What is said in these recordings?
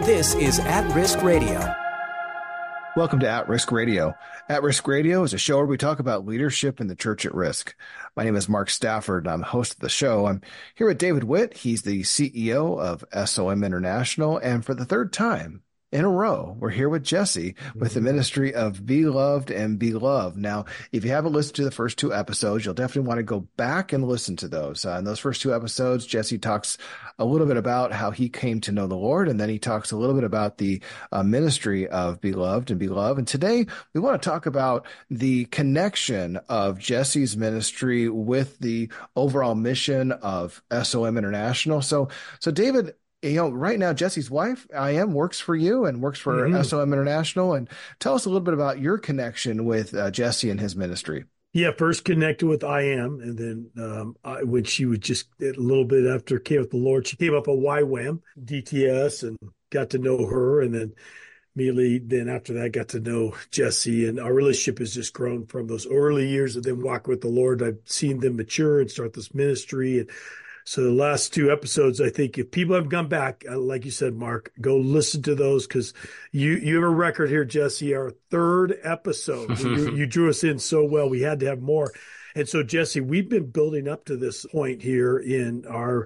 This is At Risk Radio. Welcome to At Risk Radio. At Risk Radio is a show where we talk about leadership in the church at risk. My name is Mark Stafford, and I'm the host of the show. I'm here with David Witt. He's the CEO of SOM International, and for the third time in a row, we're here with Jesse with the ministry of Be Loved and Be Loved. Now, if you haven't listened to the first two episodes, you'll definitely want to go back and listen to those. In those first two episodes, Jesse talks a little bit about how he came to know the Lord, and then he talks a little bit about the ministry of Be Loved and Be Loved. And today, we want to talk about the connection of Jesse's ministry with the overall mission of SOM International. So David, right now, Jesse's wife, IM, works for you and works for SOM International. And tell us a little bit about your connection with Jesse and his ministry. Yeah, first connected with IM, and then when she was just a little bit after came with the Lord, she came up a YWAM, DTS, and got to know her. And then immediately then after that, got to know Jesse. And our relationship has just grown from those early years of them walking with the Lord. I've seen them mature and start this ministry. And so the last two episodes, I think if people haven't gone back, like you said, Mark, go listen to those, because you have a record here, Jesse, our third episode. You drew us in so well. We had to have more. And so, Jesse, we've been building up to this point here in our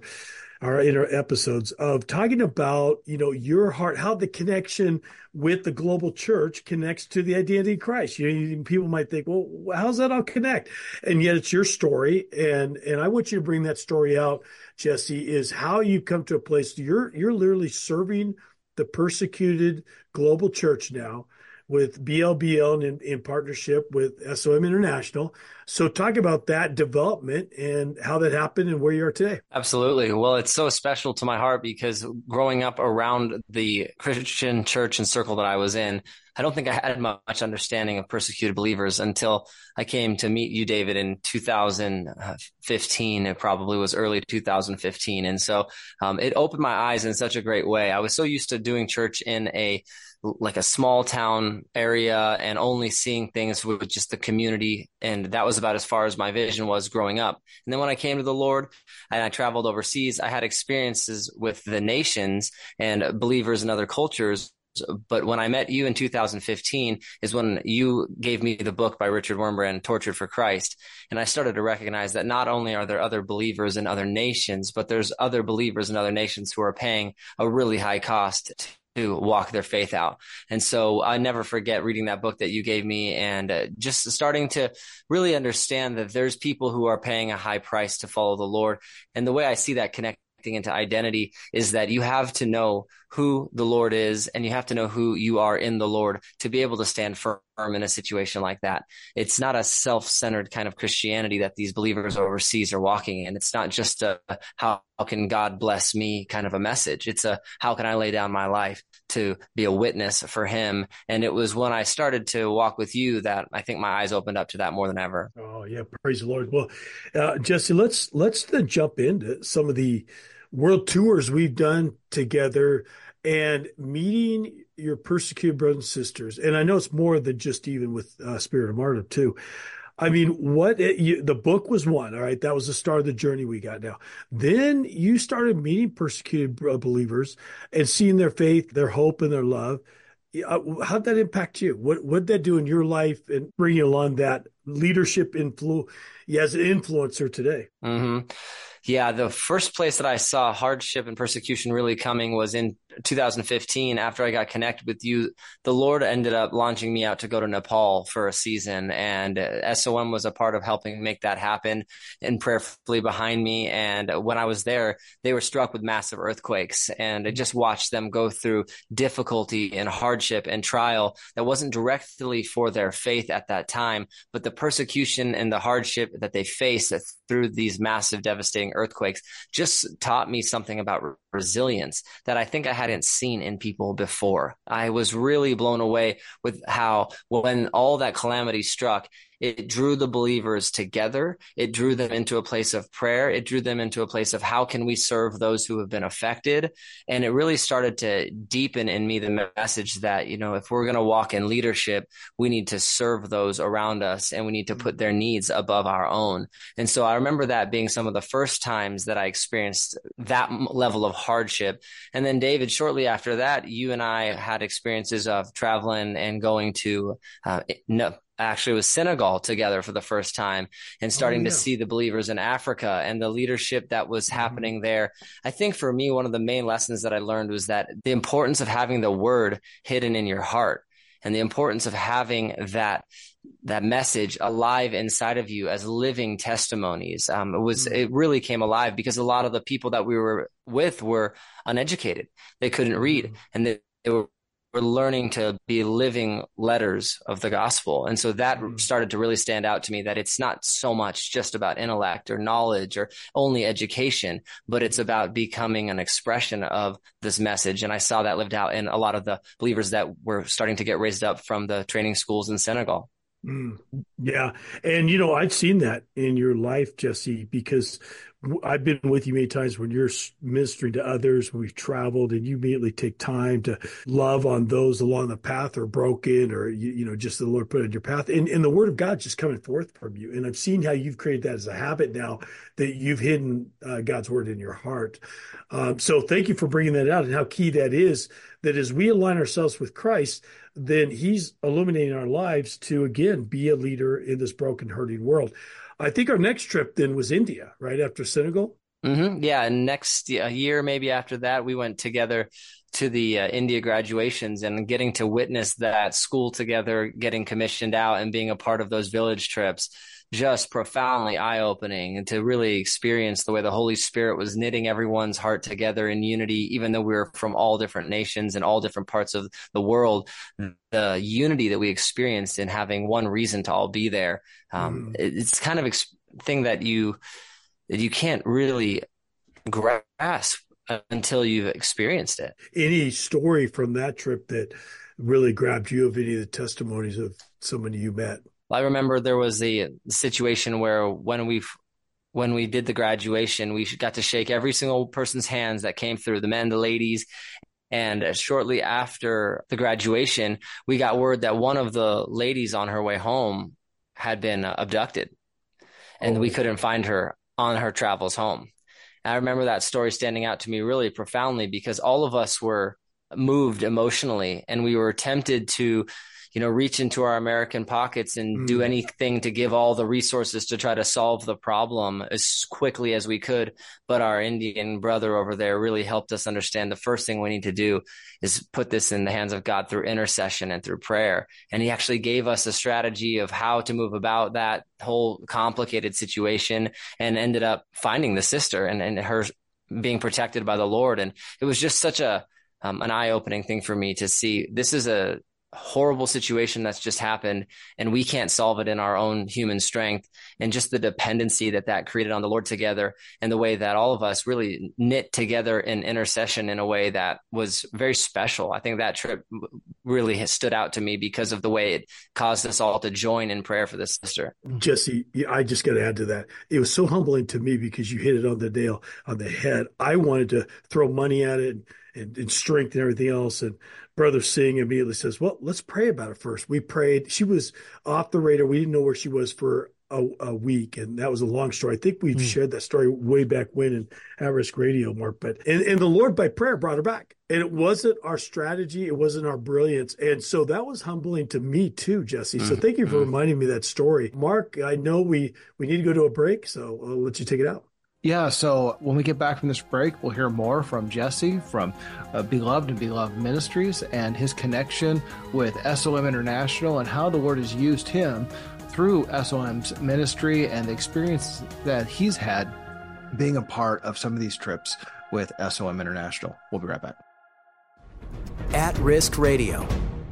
episodes of talking about, your heart, how the connection with the global church connects to the identity of Christ. People might think, well, how's that all connect? And yet it's your story. And I want you to bring that story out, Jesse, is how you come to a place you're literally serving the persecuted global church now with BLBL and in partnership with SOM International. So talk about that development and how that happened and where you are today. Absolutely. Well, it's so special to my heart because growing up around the Christian church and circle that I was in, I don't think I had much understanding of persecuted believers until I came to meet you, David, in 2015. It probably was early 2015. And so it opened my eyes in such a great way. I was so used to doing church in a small town area and only seeing things with just the community. And that was about as far as my vision was growing up. And then when I came to the Lord and I traveled overseas, I had experiences with the nations and believers in other cultures. But when I met you in 2015 is when you gave me the book by Richard Wurmbrand, Tortured for Christ. And I started to recognize that not only are there other believers in other nations, but there's other believers in other nations who are paying a really high cost to walk their faith out. And so I never forget reading that book that you gave me and just starting to really understand that there's people who are paying a high price to follow the Lord. And the way I see that connecting into identity is that you have to know who the Lord is and you have to know who you are in the Lord to be able to stand firm in a situation like that. It's not a self-centered kind of Christianity that these believers overseas are walking in. It's not just a how can God bless me kind of a message. It's a how can I lay down my life to be a witness for him. And it was when I started to walk with you that I think my eyes opened up to that more than ever. Oh yeah, praise the Lord. Well, Jesse, let's then jump into some of the world tours we've done together and meeting your persecuted brothers and sisters. And I know it's more than just even with Spirit of Martyrdom too. I mean, the book was one, all right? That was the start of the journey we got now. Then you started meeting persecuted believers and seeing their faith, their hope, and their love. How'd that impact you? What did that do in your life and bring you along that leadership influence as an influencer today? Mm-hmm. Yeah, the first place that I saw hardship and persecution really coming was in 2015. After I got connected with you, the Lord ended up launching me out to go to Nepal for a season, and SOM was a part of helping make that happen and prayerfully behind me. And when I was there, they were struck with massive earthquakes, and I just watched them go through difficulty and hardship and trial that wasn't directly for their faith at that time, but the persecution and the hardship that they faced through these massive, devastating earthquakes just taught me something about resilience that I think I hadn't seen in people before. I was really blown away with how when all that calamity struck, it drew the believers together. It drew them into a place of prayer. It drew them into a place of how can we serve those who have been affected. And it really started to deepen in me the message that, if we're going to walk in leadership, we need to serve those around us and we need to put their needs above our own. And so I remember that being some of the first times that I experienced that level of hardship. And then David, shortly after that, you and I had experiences of traveling and going to, actually it was Senegal together for the first time and starting to see the believers in Africa and the leadership that was happening there. I think for me, one of the main lessons that I learned was that the importance of having the word hidden in your heart and the importance of having that message alive inside of you as living testimonies. It really came alive because a lot of the people that we were with were uneducated. They couldn't read and they were learning to be living letters of the gospel. And so that started to really stand out to me, that it's not so much just about intellect or knowledge or only education, but it's about becoming an expression of this message. And I saw that lived out in a lot of the believers that were starting to get raised up from the training schools in Senegal. Yeah. And, I've seen that in your life, Jesse, because I've been with you many times when you're ministering to others, when we've traveled, and you immediately take time to love on those along the path or broken or, just the Lord put in your path. And the word of God just coming forth from you. And I've seen how you've created that as a habit now that you've hidden God's word in your heart. So thank you for bringing that out and how key that is, that as we align ourselves with Christ, then he's illuminating our lives to, again, be a leader in this broken, hurting world. I think our next trip then was India, right after Senegal. Mm-hmm. Yeah. And next year, maybe after that, we went together to the India graduations and getting to witness that school together, getting commissioned out and being a part of those village trips. Just profoundly eye-opening and to really experience the way the Holy Spirit was knitting everyone's heart together in unity, even though we were from all different nations and all different parts of the world. The unity that we experienced in having one reason to all be there, it's kind of thing that you can't really grasp until you've experienced it. Any story from that trip that really grabbed you of any of the testimonies of somebody you met? I remember there was a situation where when we did the graduation, we got to shake every single person's hands that came through, the men, the ladies. And shortly after the graduation, we got word that one of the ladies on her way home had been abducted and we couldn't find her on her travels home. And I remember that story standing out to me really profoundly because all of us were moved emotionally and we were tempted to reach into our American pockets and do anything to give all the resources to try to solve the problem as quickly as we could. But our Indian brother over there really helped us understand the first thing we need to do is put this in the hands of God through intercession and through prayer. And he actually gave us a strategy of how to move about that whole complicated situation and ended up finding the sister and her being protected by the Lord. And it was just such an eye-opening thing for me to see this is a horrible situation that's just happened and we can't solve it in our own human strength, and just the dependency that created on the Lord together and the way that all of us really knit together in intercession in a way that was very special. I think that trip really has stood out to me because of the way it caused us all to join in prayer for this sister. Jesse, I just got to add to that. It was so humbling to me because you hit it on the nail on the head. I wanted to throw money at it and strength and everything else. And Brother Singh immediately says, well, let's pray about it first. We prayed. She was off the radar. We didn't know where she was for a week. And that was a long story. I think we've shared that story way back when in At Risk Radio, Mark. And the Lord by prayer brought her back. And it wasn't our strategy. It wasn't our brilliance. And so that was humbling to me too, Jesse. So thank you for reminding me that story. Mark, I know we need to go to a break, so I'll let you take it out. Yeah, so when we get back from this break, we'll hear more from Jesse from Beloved and Beloved Ministries and his connection with SOM International and how the Lord has used him through SOM's ministry and the experience that he's had being a part of some of these trips with SOM International. We'll be right back. At Risk Radio.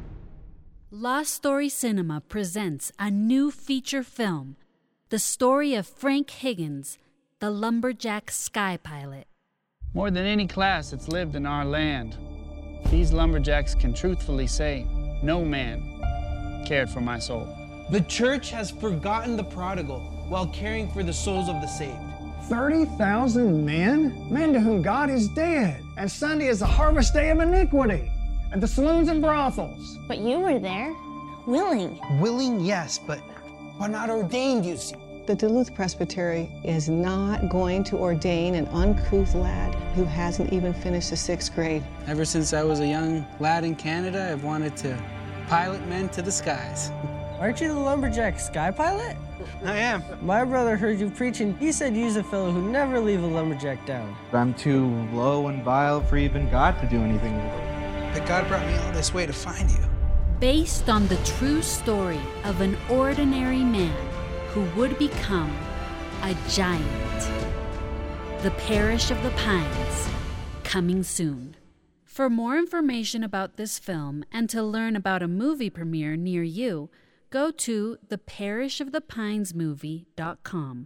Lost Story Cinema presents a new feature film, the story of Frank Higgins, the lumberjack sky pilot. More than any class that's lived in our land, these lumberjacks can truthfully say, no man cared for my soul. The church has forgotten the prodigal while caring for the souls of the saved. 30,000 men? Men to whom God is dead, and Sunday is the harvest day of iniquity, and the saloons and brothels. But you were there, willing. Willing, yes, but not ordained, you see. The Duluth Presbytery is not going to ordain an uncouth lad who hasn't even finished the 6th grade. Ever since I was a young lad in Canada, I've wanted to pilot men to the skies. Aren't you the lumberjack sky pilot? I am. My brother heard you preaching. He said you's a fellow who never leave a lumberjack down. I'm too low and vile for even God to do anything with. But God brought me all this way to find you. Based on the true story of an ordinary man who would become a giant. The Parish of the Pines, coming soon. For more information about this film and to learn about a movie premiere near you, go to theparishofthepinesmovie.com.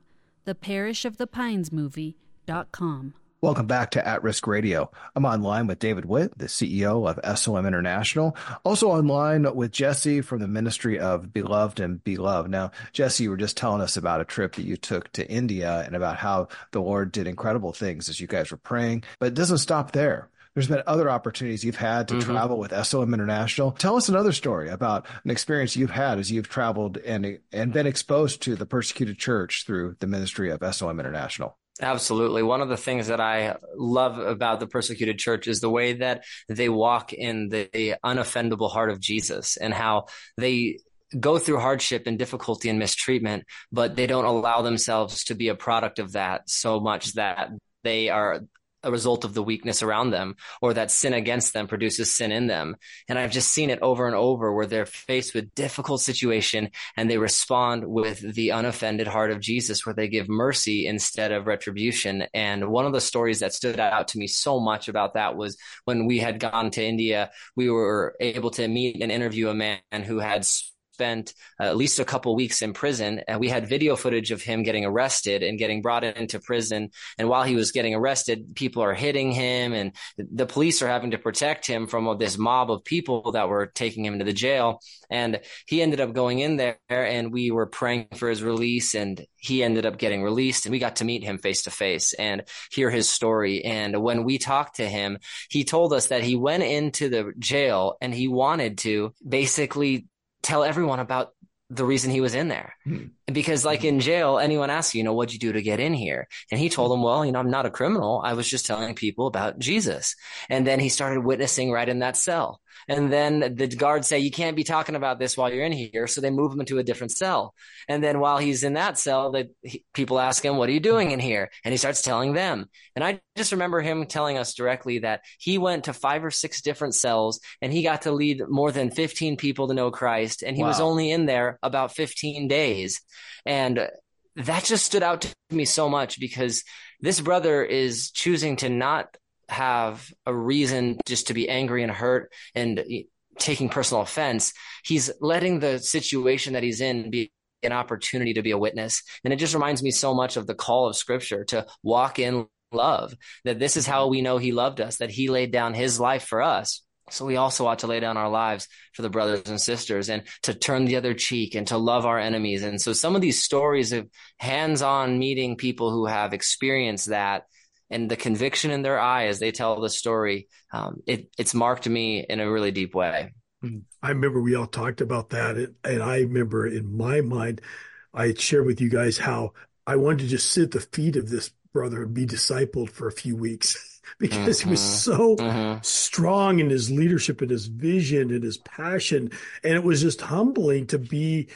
theparishofthepinesmovie.com. Welcome back to At Risk Radio. I'm online with David Witt, the CEO of SOM International. Also online with Jesse from the Ministry of Beloved and Beloved. Now, Jesse, you were just telling us about a trip that you took to India and about how the Lord did incredible things as you guys were praying. But it doesn't stop there. There's been other opportunities you've had to travel with SOM International. Tell us another story about an experience you've had as you've traveled and been exposed to the persecuted church through the ministry of SOM International. Absolutely. One of the things that I love about the persecuted church is the way that they walk in the unoffendable heart of Jesus, and how they go through hardship and difficulty and mistreatment, but they don't allow themselves to be a product of that so much that they are a result of the weakness around them, or that sin against them produces sin in them. And I've just seen it over and over where they're faced with difficult situation and they respond with the unoffended heart of Jesus, where they give mercy instead of retribution. And one of the stories that stood out to me so much about that was when we had gone to India, we were able to meet and interview a man who had spent at least a couple weeks in prison, and we had video footage of him getting arrested and getting brought into prison. And while he was getting arrested, people are hitting him, and the police are having to protect him from this mob of people that were taking him to the jail. And he ended up going in there, and we were praying for his release, and he ended up getting released, and we got to meet him face to face and hear his story. And when we talked to him, he told us that he went into the jail and he wanted to basically tell everyone about the reason he was in there. Because like in jail, anyone asks you, what'd you do to get in here? And he told them, well, I'm not a criminal. I was just telling people about Jesus. And then he started witnessing right in that cell. And then the guards say, you can't be talking about this while you're in here. So they move him into a different cell. And then while he's in that cell, people ask him, what are you doing in here? And he starts telling them. And I just remember him telling us directly that he went to 5 or 6 different cells, and he got to lead more than 15 people to know Christ. And he was only in there about 15 days. And that just stood out to me so much, because this brother is choosing to not have a reason just to be angry and hurt and taking personal offense. He's letting the situation that he's in be an opportunity to be a witness. And it just reminds me so much of the call of Scripture to walk in love, that this is how we know he loved us, that he laid down his life for us. So we also ought to lay down our lives for the brothers and sisters, and to turn the other cheek and to love our enemies. And so some of these stories of hands-on meeting people who have experienced that, and the conviction in their eye as they tell the story, it's marked me in a really deep way. I remember we all talked about that. And I remember in my mind, I had shared with you guys how I wanted to just sit at the feet of this brother and be discipled for a few weeks because he was so strong in his leadership and his vision and his passion. And it was just humbling to be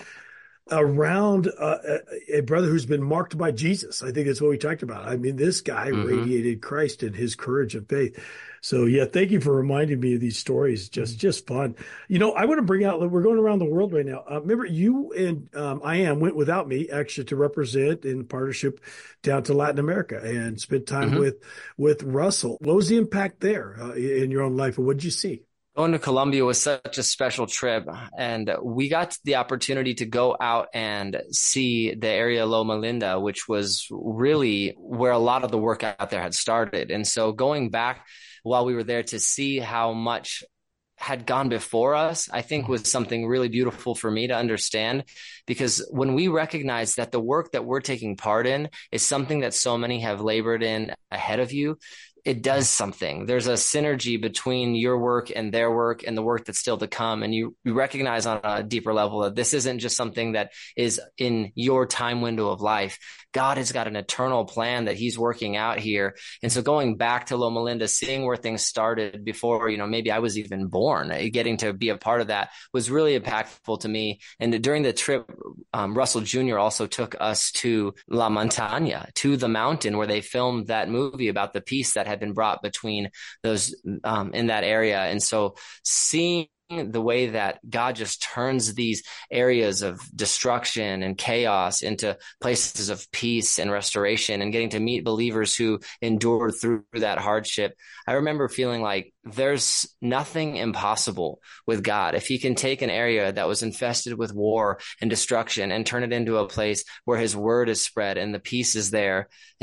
around a brother who's been marked by Jesus. I think that's what we talked about. I mean, this guy radiated Christ and his courage and faith. So yeah, thank you for reminding me of these stories. Just fun. I want to bring out, we're going around the world right now. Remember you and IAM went without me actually to represent in partnership down to Latin America and spent time with Russell. What was the impact there in your own life, and what did you see? Going to Colombia was such a special trip, and we got the opportunity to go out and see the area Loma Linda, which was really where a lot of the work out there had started. And so going back while we were there to see how much had gone before us, I think was something really beautiful for me to understand, because when we recognize that the work that we're taking part in is something that so many have labored in ahead of you, it does something. There's a synergy between your work and their work and the work that's still to come. And you recognize on a deeper level that this isn't just something that is in your time window of life. God has got an eternal plan that he's working out here. And so going back to Loma Linda, seeing where things started before, maybe I was even born, getting to be a part of that was really impactful to me. And during the trip, Russell Jr. also took us to La Montaña, to the mountain where they filmed that movie about the peace that had been brought between those in that area. And so seeing the way that God just turns these areas of destruction and chaos into places of peace and restoration, and getting to meet believers who endured through that hardship. I remember feeling like there's nothing impossible with God. If he can take an area that was infested with war and destruction and turn it into a place where his word is spread and the peace is there,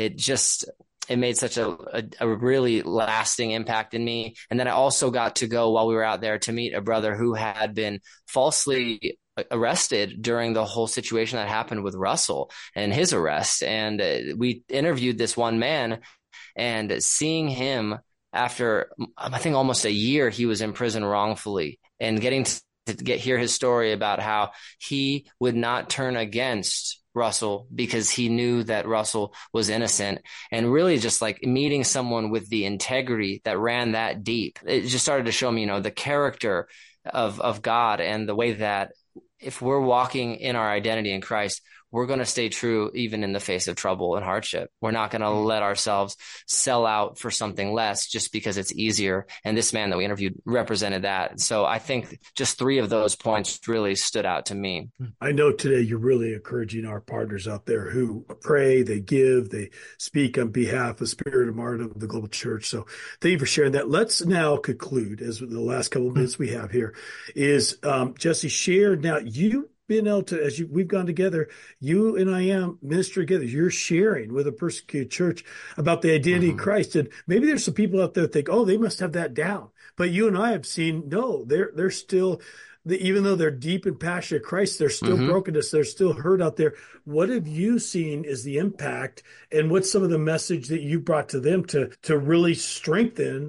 it made such a really lasting impact in me. And then I also got to go, while we were out there, to meet a brother who had been falsely arrested during the whole situation that happened with Russell and his arrest. And we interviewed this one man, and seeing him after, I think, almost a year, he was in prison wrongfully, and getting to hear his story about how he would not turn against Russell because he knew that Russell was innocent, and really just like meeting someone with the integrity that ran that deep. It just started to show me, the character of God, and the way that if we're walking in our identity in Christ, we're going to stay true even in the face of trouble and hardship. We're not going to let ourselves sell out for something less just because it's easier. And this man that we interviewed represented that. So I think just 3 of those points really stood out to me. I know today you're really encouraging our partners out there who pray, they give, they speak on behalf of Spirit of Martyrdom of the Global Church. So thank you for sharing that. Let's now conclude, as the last couple of minutes we have here, is Jesse, share now. You've been able to, we've gone together, you and I am minister together. You're sharing with a persecuted church about the identity of Christ. And maybe there's some people out there that think, oh, they must have that down. But you and I have seen, no, they're still, even though they're deep in passion of Christ, there's still brokenness, there's still hurt out there. What have you seen is the impact, and what's some of the message that you brought to them to really strengthen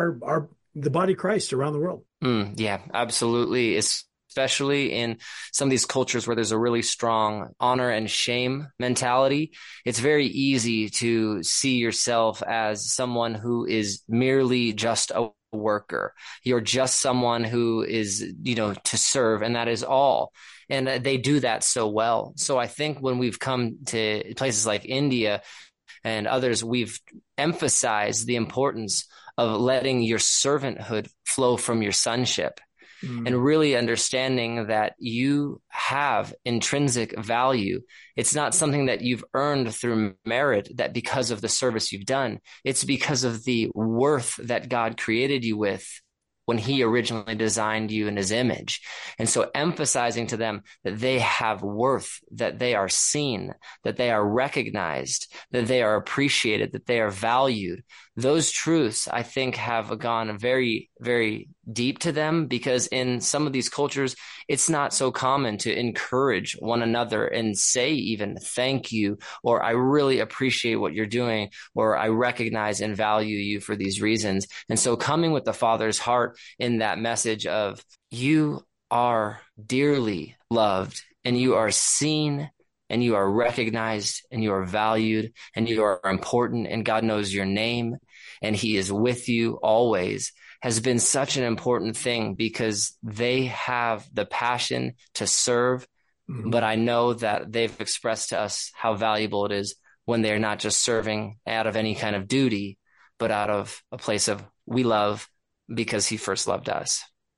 the body of Christ around the world? Yeah, absolutely. Especially in some of these cultures where there's a really strong honor and shame mentality, it's very easy to see yourself as someone who is merely just a worker. You're just someone who is, to serve, and that is all. And they do that so well. So I think when we've come to places like India and others, we've emphasized the importance of letting your servanthood flow from your sonship. And really understanding that you have intrinsic value. It's not something that you've earned through merit, that because of the service you've done. It's because of the worth that God created you with when he originally designed you in his image. And so emphasizing to them that they have worth, that they are seen, that they are recognized, that they are appreciated, that they are valued. Those truths, I think, have gone very, very deep to them, because in some of these cultures, it's not so common to encourage one another and say even thank you, or I really appreciate what you're doing, or I recognize and value you for these reasons. And so coming with the Father's heart in that message of you are dearly loved, and you are seen, and you are recognized, and you are valued, and you are important, and God knows your name, and he is with you always, has been such an important thing, because they have the passion to serve. But I know that they've expressed to us how valuable it is when they're not just serving out of any kind of duty, but out of a place of we love because he first loved us.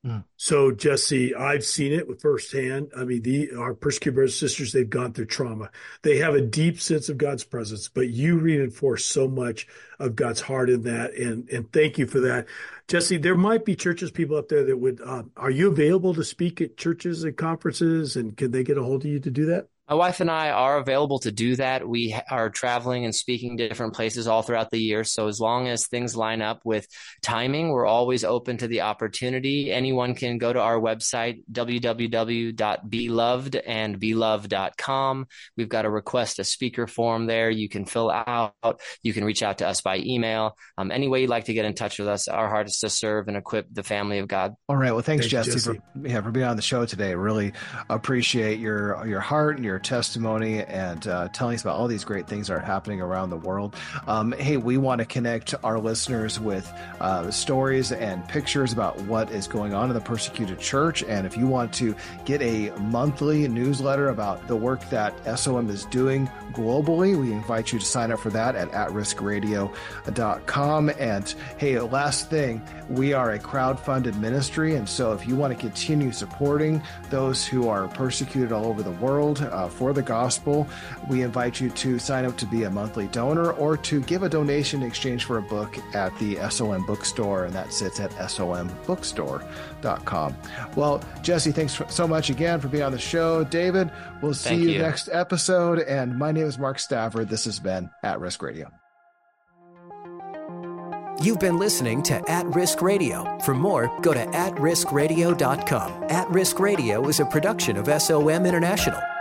So, Jesse, I've seen it firsthand. I mean, our persecuted brothers and sisters, they've gone through trauma. They have a deep sense of God's presence, but you reinforce so much of God's heart in that. And thank you for that. Jesse, there might be churches, people up there that would, are you available to speak at churches and conferences, and can they get a hold of you to do that? My wife and I are available to do that. We are traveling and speaking to different places all throughout the year. So as long as things line up with timing, we're always open to the opportunity. Anyone can go to our website, www.belovedandbeloved.com. We've got a request a speaker form there. You can fill out. You can reach out to us by email. Any way you'd like to get in touch with us. Our heart is to serve and equip the family of God. All right. Well, thanks Jesse. For being on the show today. Really appreciate your heart and your testimony and telling us about all these great things that are happening around the world. Hey, we want to connect our listeners with stories and pictures about what is going on in the persecuted church. And if you want to get a monthly newsletter about the work that SOM is doing globally, we invite you to sign up for that at atriskradio.com. And hey, last thing, we are a crowd-funded ministry. And so if you want to continue supporting those who are persecuted all over the world, for the gospel, we invite you to sign up to be a monthly donor or to give a donation in exchange for a book at the SOM bookstore, and that sits at sombookstore.com. Well, Jesse, thanks so much again for being on the show. David, we'll see you next episode, and my name is Mark Stafford. This has been At Risk Radio. You've been listening to At Risk Radio. For more, go to atriskradio.com. At Risk Radio is a production of SOM International.